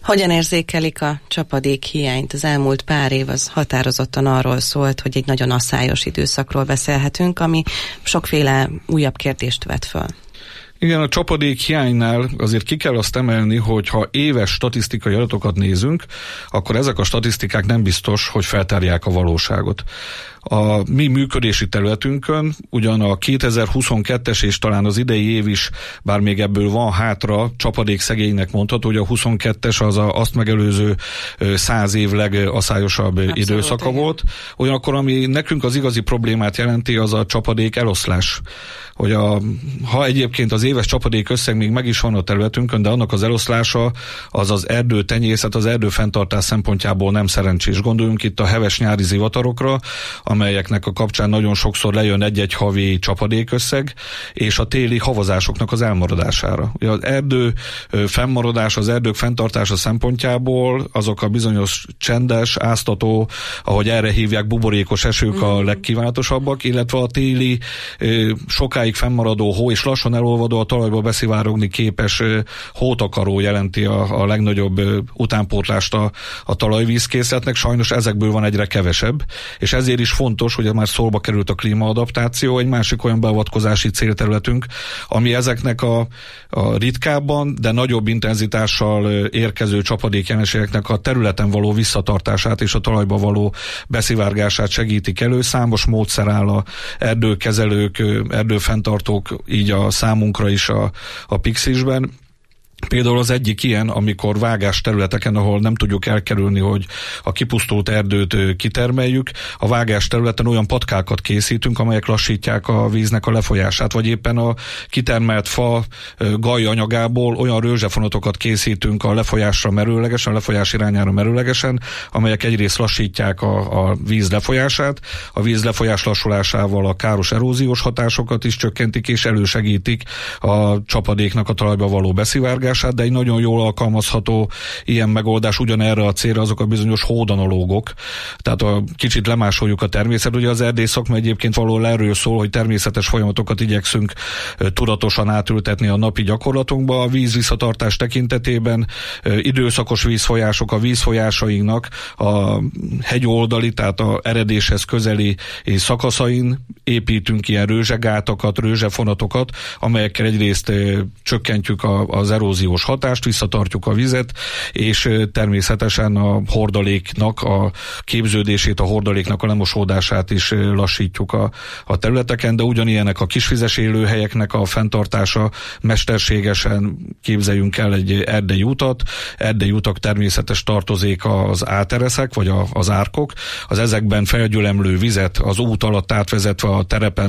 Hogyan érzékelik a csapadék hiányt? Az elmúlt pár év az határozottan arról szólt, hogy egy nagyon asszályos időszakról beszélhetünk, ami sokféle újabb kérdést vet föl. Igen, a csapadék hiánynál azért ki kell azt emelni, hogy ha éves statisztikai adatokat nézünk, akkor ezek a statisztikák nem biztos, hogy feltárják a valóságot. A mi működési területünkön ugyan a 2022-es és talán az idei év is, bár még ebből van hátra, csapadék szegénynek mondható, hogy a 22-es az azt megelőző 100 év legaszályosabb időszaka volt. Ugyanakkor ami nekünk az igazi problémát jelenti, az a csapadék eloszlás. Hogy ha egyébként az éves csapadék összeg még meg is van a területünkön, de annak az eloszlása az az erdőtenyészet, az erdőfenntartás szempontjából nem szerencsés. Gondoljunk itt a heves nyári zivatarokra, amelyeknek a kapcsán nagyon sokszor lejön egy-egy havi csapadékösszeg, és a téli havazásoknak az elmaradására. Ugye az erdő fennmaradás, az erdők fenntartása szempontjából azok a bizonyos csendes, áztató, ahogy erre hívják, buborékos esők a legkívánatosabbak, illetve a téli sokáig fennmaradó hó és lassan elolvadó, a talajba beszivárogni képes hótakaró jelenti a legnagyobb utánpótlást a talajvízkészletnek. Sajnos ezekből van egyre kevesebb, és ezért is fontos, hogy már szóba került a klímaadaptáció, egy másik olyan beavatkozási célterületünk, ami ezeknek a ritkábban, de nagyobb intenzitással érkező csapadékjelenségeknek a területen való visszatartását és a talajba való beszivárgását segítik elő. Számos módszer áll a erdőkezelők, erdőfenntartók, így a számunkra is a Pixisben. Például az egyik ilyen, amikor vágás területeken, ahol nem tudjuk elkerülni, hogy a kipusztult erdőt kitermeljük, a vágás területen olyan patkákat készítünk, amelyek lassítják a víznek a lefolyását, vagy éppen a kitermelt fa gaj anyagából olyan rőzsefonatokat készítünk a lefolyásra merőlegesen, a lefolyás irányára merőlegesen, amelyek egyrészt lassítják a víz lefolyását, a víz lefolyás lassulásával a káros eróziós hatásokat is csökkentik, és elősegítik a csapadéknak a talajba való beszivárgását, de egy nagyon jól alkalmazható ilyen megoldás ugyanerre a célra azok a bizonyos hódanalógok. Tehát kicsit lemásoljuk a természet. Ugye az erdész szakma egyébként valahol erről szól, hogy természetes folyamatokat igyekszünk tudatosan átültetni a napi gyakorlatunkba. A vízvisszatartás tekintetében időszakos vízfolyások, a vízfolyásainknak a hegyoldali, tehát a eredéshez közeli szakaszain építünk ilyen rőzsegátakat, rőzsefonatokat, amelyekkel egyrészt csökkentjük az eróziós hatást, visszatartjuk a vizet, és természetesen a hordaléknak a képződését, a hordaléknak a lemosódását is lassítjuk a területeken, de ugyanilyenek a kisvizes élőhelyeknek a fenntartása, mesterségesen képzeljünk el egy erdei utat, erdei utak természetes tartozék az átereszek, vagy az árkok, az ezekben felgyülemlő vizet az út alatt átvezetve a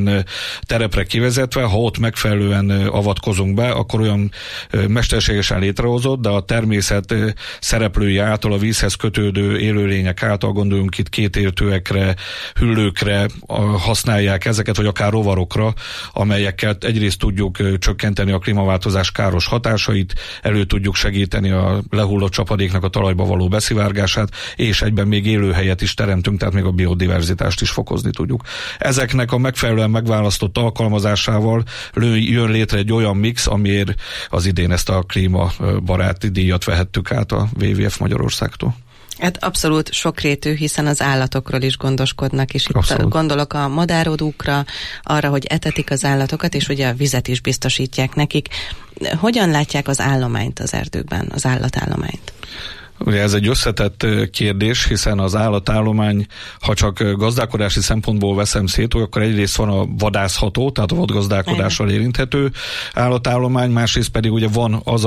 terepre kivezetve, ha ott megfelelően avatkozunk be, akkor olyan mesterségesen létrehozott, de a természet szereplői által a vízhez kötődő élőlények által, gondoljunk itt kétéltőekre, hüllőkre használják ezeket, vagy akár rovarokra, amelyekkel egyrészt tudjuk csökkenteni a klímaváltozás káros hatásait, elő tudjuk segíteni a lehullott csapadéknak a talajba való beszivárgását, és egyben még élőhelyet is teremtünk, tehát még a biodiverzitást is fokozni tudjuk. Ezeknek a megfelelően megválasztott alkalmazásával jön létre egy olyan mix, amiért az idén ezt a klímabaráti díjat vehettük át a WWF Magyarországtól. Hát abszolút sokrétű, hiszen az állatokról is gondoskodnak, és itt gondolok a madárodókra, arra, hogy etetik az állatokat, és ugye a vizet is biztosítják nekik. Hogyan látják az állományt az erdőkben, az állatállományt? Ugye ez egy összetett kérdés, hiszen az állatállomány, ha csak gazdálkodási szempontból veszem szét, akkor egyrészt van a vadászható, tehát a vadgazdálkodással érinthető állatállomány, másrészt pedig ugye van az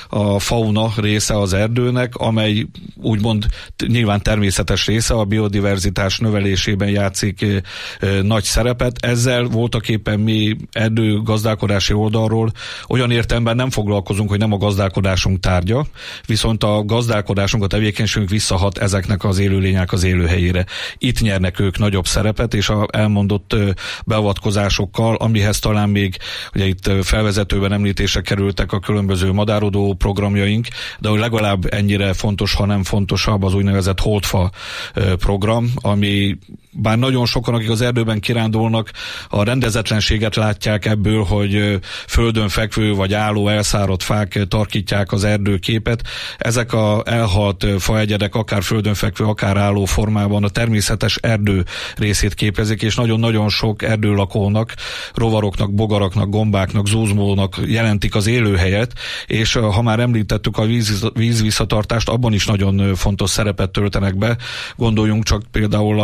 a fauna része az erdőnek, amely úgymond nyilván természetes része, a biodiverzitás növelésében játszik nagy szerepet. Ezzel voltaképpen mi erdőgazdálkodási oldalról olyan értelemben nem foglalkozunk, hogy nem a gazdálkodásunk tárgya, viszont a gazdálkodás gazdálkodásunk, a tevékenységünk visszahat ezeknek az élőlények az élőhelyére. Itt nyernek ők nagyobb szerepet, és a elmondott beavatkozásokkal, amihez talán még, ugye itt felvezetőben említésre kerültek a különböző madárodó programjaink, de hogy legalább ennyire fontos, ha nem fontosabb az úgynevezett holdfa program, ami bár nagyon sokan, akik az erdőben kirándulnak, a rendezetlenséget látják ebből, hogy földön fekvő vagy álló elszáradt fák tarkítják az erdőképet. Ezek a elhalt faegyedek akár földön fekvő, akár álló formában a természetes erdő részét képezik, és nagyon-nagyon sok erdőlakónak, rovaroknak, bogaraknak, gombáknak, zúzmónak jelentik az élőhelyet, és ha már említettük a vízvisszatartást, abban is nagyon fontos szerepet töltenek be. Gondoljunk csak például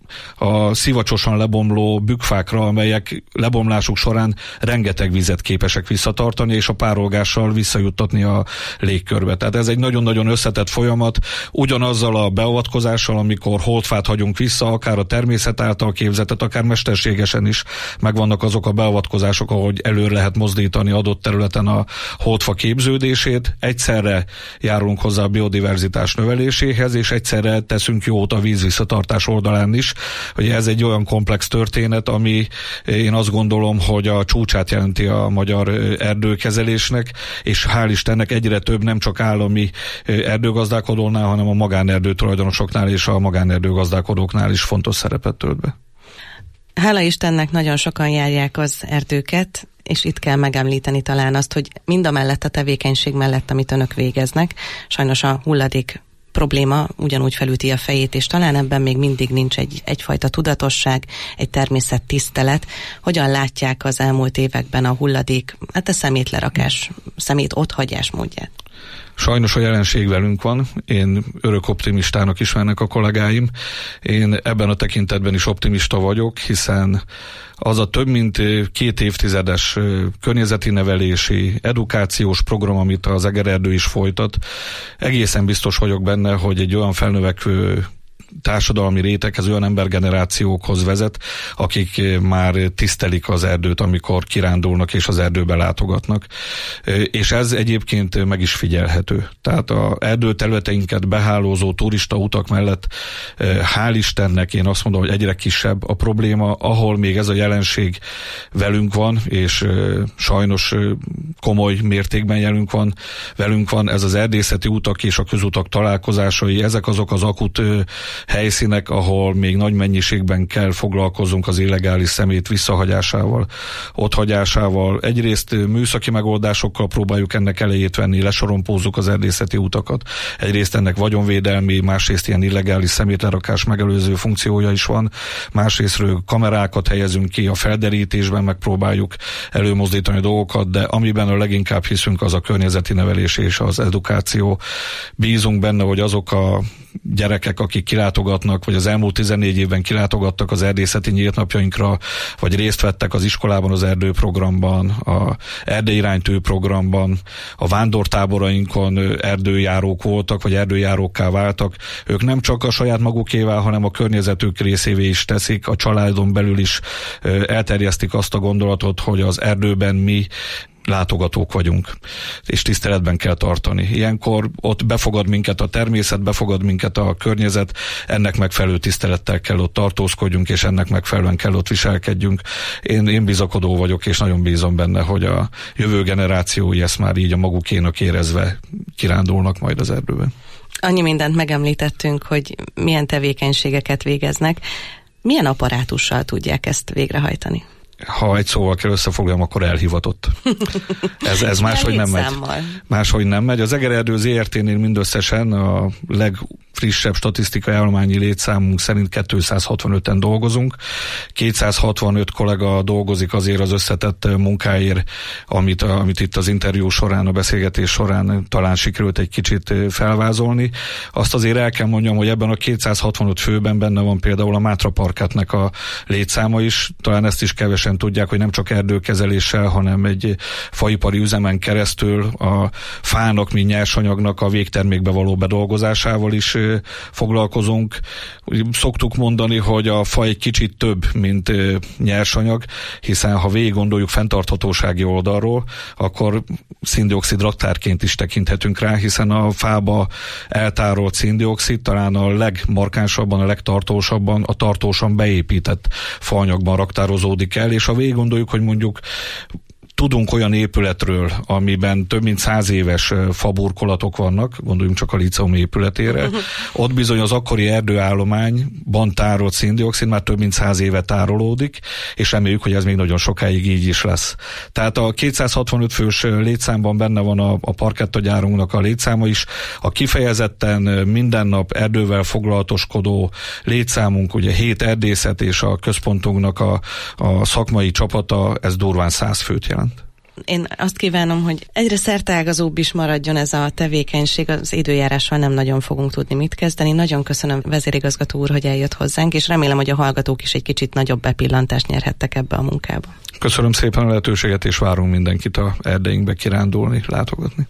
a szivacsosan lebomló bükkfákra, amelyek lebomlásuk során rengeteg vizet képesek visszatartani, és a párolgással visszajuttatni a légkörbe. Tehát ez egy nagyon-nagyon összetett folyamat, ugyanazzal a beavatkozással, amikor holdfát hagyunk vissza, akár a természet által képzetett, akár mesterségesen is megvannak azok a beavatkozások, ahogy előre lehet mozdítani adott területen a holdfa képződését. Egyszerre járulunk hozzá a biodiverzitás növeléséhez, és egyszerre teszünk jót a vízvisszatartás oldalán is. Hogy ez egy olyan komplex történet, ami én azt gondolom, hogy a csúcsát jelenti a magyar erdőkezelésnek, és hál' Istennek egyre több nem csak állami erdőgazdálkodónál, hanem a magánerdő tulajdonosoknál és a magánerdőgazdálkodóknál is fontos szerepet tölt be. Hála Istennek nagyon sokan járják az erdőket, és itt kell megemlíteni talán azt, hogy mindamellett a tevékenység mellett, amit önök végeznek, sajnos a hulladék probléma ugyanúgy felüti a fejét, és talán ebben még mindig nincs egyfajta tudatosság, egy természettisztelet. Hogyan látják az elmúlt években a hulladék, a szemétlerakás, szemét otthagyás módját? Sajnos a jelenség velünk van, én örök optimistának ismernek a kollégáim. Én ebben a tekintetben is optimista vagyok, hiszen az a több mint 2 évtizedes környezeti nevelési, edukációs program, amit az Egererdő is folytat, egészen biztos vagyok benne, hogy egy olyan felnövekvő társadalmi réteghez, olyan embergenerációkhoz vezet, akik már tisztelik az erdőt, amikor kirándulnak és az erdőbe látogatnak. És ez egyébként meg is figyelhető. Tehát az erdőterületeinket behálózó turista utak mellett hál' Istennek én azt mondom, hogy egyre kisebb a probléma, ahol még ez a jelenség velünk van, és sajnos komoly mértékben velünk van, ez az erdészeti utak és a közutak találkozásai, ezek azok az akut helyszínek, ahol még nagy mennyiségben kell foglalkozunk az illegális szemét visszahagyásával, otthagyásával. Egyrészt műszaki megoldásokkal próbáljuk ennek elejét venni, lesorompózzuk az erdészeti utakat. Egyrészt ennek vagyonvédelmi, másrészt ilyen illegális szemétlerakás megelőző funkciója is van. Másrésztről kamerákat helyezünk ki, a felderítésben megpróbáljuk előmozdítani a dolgokat, de amiben a leginkább hiszünk, az a környezeti nevelés és az edukáció. Bízunk benne, hogy azok a gyerekek, akik kilátogatnak, vagy az elmúlt 14 évben kilátogattak az erdészeti nyílt napjainkra, vagy részt vettek az iskolában az erdőprogramban, a erdőiránytű programban, a vándortáborainkon erdőjárók voltak, vagy erdőjárókká váltak. Ők nem csak a saját magukével, hanem a környezetük részévé is teszik, a családon belül is elterjesztik azt a gondolatot, hogy az erdőben mi látogatók vagyunk, és tiszteletben kell tartani. Ilyenkor ott befogad minket a természet, befogad minket a környezet, ennek megfelelő tisztelettel kell ott tartózkodjunk, és ennek megfelelően kell ott viselkedjünk. Én bizakodó vagyok, és nagyon bízom benne, hogy a jövő generációi ezt már így a magukénak érezve kirándulnak majd az erdőben. Annyi mindent megemlítettünk, hogy milyen tevékenységeket végeznek. Milyen apparátussal tudják ezt végrehajtani? Ha egy szóval kell összefoglalom, akkor elhivatott. Ez máshogy nem megy. Máshogy nem megy. Az Egererdő ZRT-nél mindösszesen a legfrissebb statisztikai állományi létszámunk szerint 265-en dolgozunk. 265 kollega dolgozik azért az összetett munkáért, amit itt az interjú során, a beszélgetés során talán sikerült egy kicsit felvázolni. Azt azért el kell mondjam, hogy ebben a 265 főben benne van például a Mátra Parkátnak a létszáma is, talán ezt is kevesen kevesen tudják, hogy nem csak erdőkezeléssel, hanem egy faipari üzemen keresztül a fának, mint nyersanyagnak a végtermékbe való bedolgozásával is foglalkozunk. Szoktuk mondani, hogy a fa egy kicsit több, mint nyersanyag, hiszen ha végig gondoljuk fenntarthatósági oldalról, akkor szén-dioxid raktárként is tekinthetünk rá, hiszen a fába eltárolt szén-dioxid talán a legmarkánsabban, a legtartósabban, a tartósan beépített faanyagban raktározódik el, és ha végig gondoljuk, hogy mondjuk tudunk olyan épületről, amiben több mint 100 éves faburkolatok vannak, gondoljunk csak a líceum épületére, ott bizony az akkori erdőállományban tárolt szén-dioxid már több mint 100 éve tárolódik, és reméljük, hogy ez még nagyon sokáig így is lesz. Tehát a 265 fős létszámban benne van a parkettagyárunknak a létszáma is, a kifejezetten minden nap erdővel foglalatoskodó létszámunk, ugye 7 erdészet és a központunknak a szakmai csapata, ez durván 100 főt jelent. Én azt kívánom, hogy egyre szerteágazóbb is maradjon ez a tevékenység, az időjárással nem nagyon fogunk tudni mit kezdeni. Nagyon köszönöm, vezérigazgató úr, hogy eljött hozzánk, és remélem, hogy a hallgatók is egy kicsit nagyobb bepillantást nyerhettek ebbe a munkába. Köszönöm szépen a lehetőséget, és várunk mindenkit a erdeinkbe kirándulni, látogatni.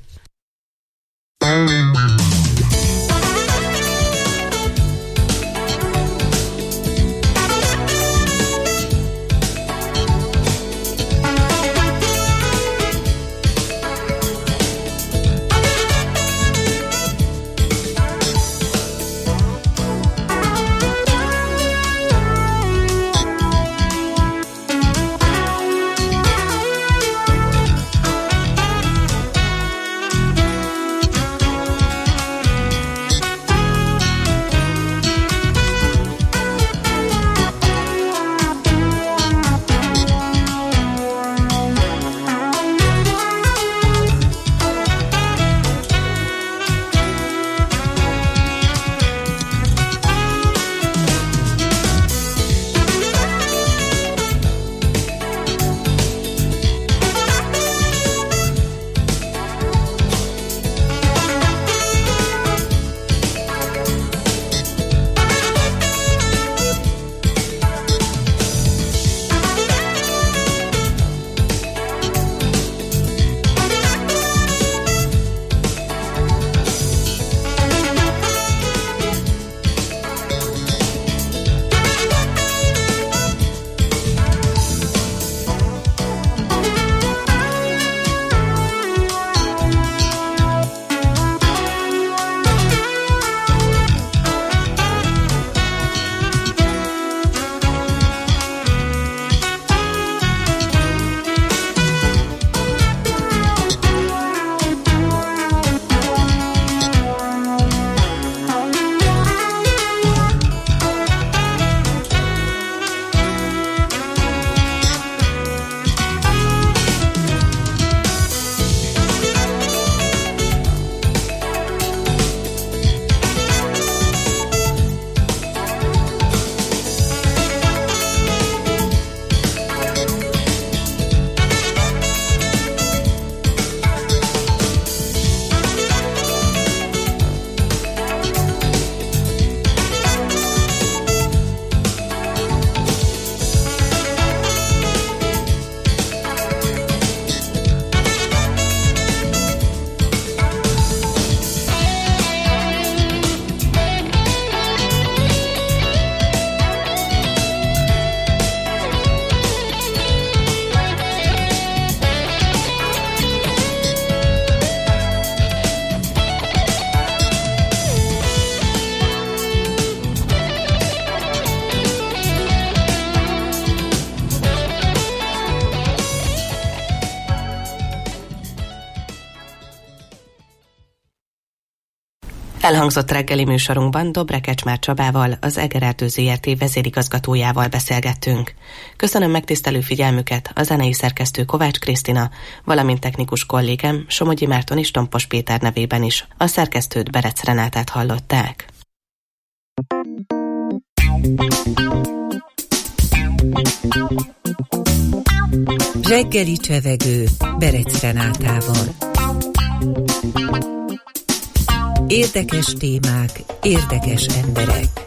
Elhangzott reggeli műsorunkban Dobre Kecsmár Csabával, az Egererdő ZRT vezérigazgatójával beszélgettünk. Köszönöm megtisztelő figyelmüket a zenei szerkesztő Kovács Krisztina, valamint technikus kollégám Somogyi Márton és Tompos Péter nevében is. A szerkesztőt, Berec Renátát hallották. Reggeli csevegő Berec Renátával. Érdekes témák, érdekes emberek.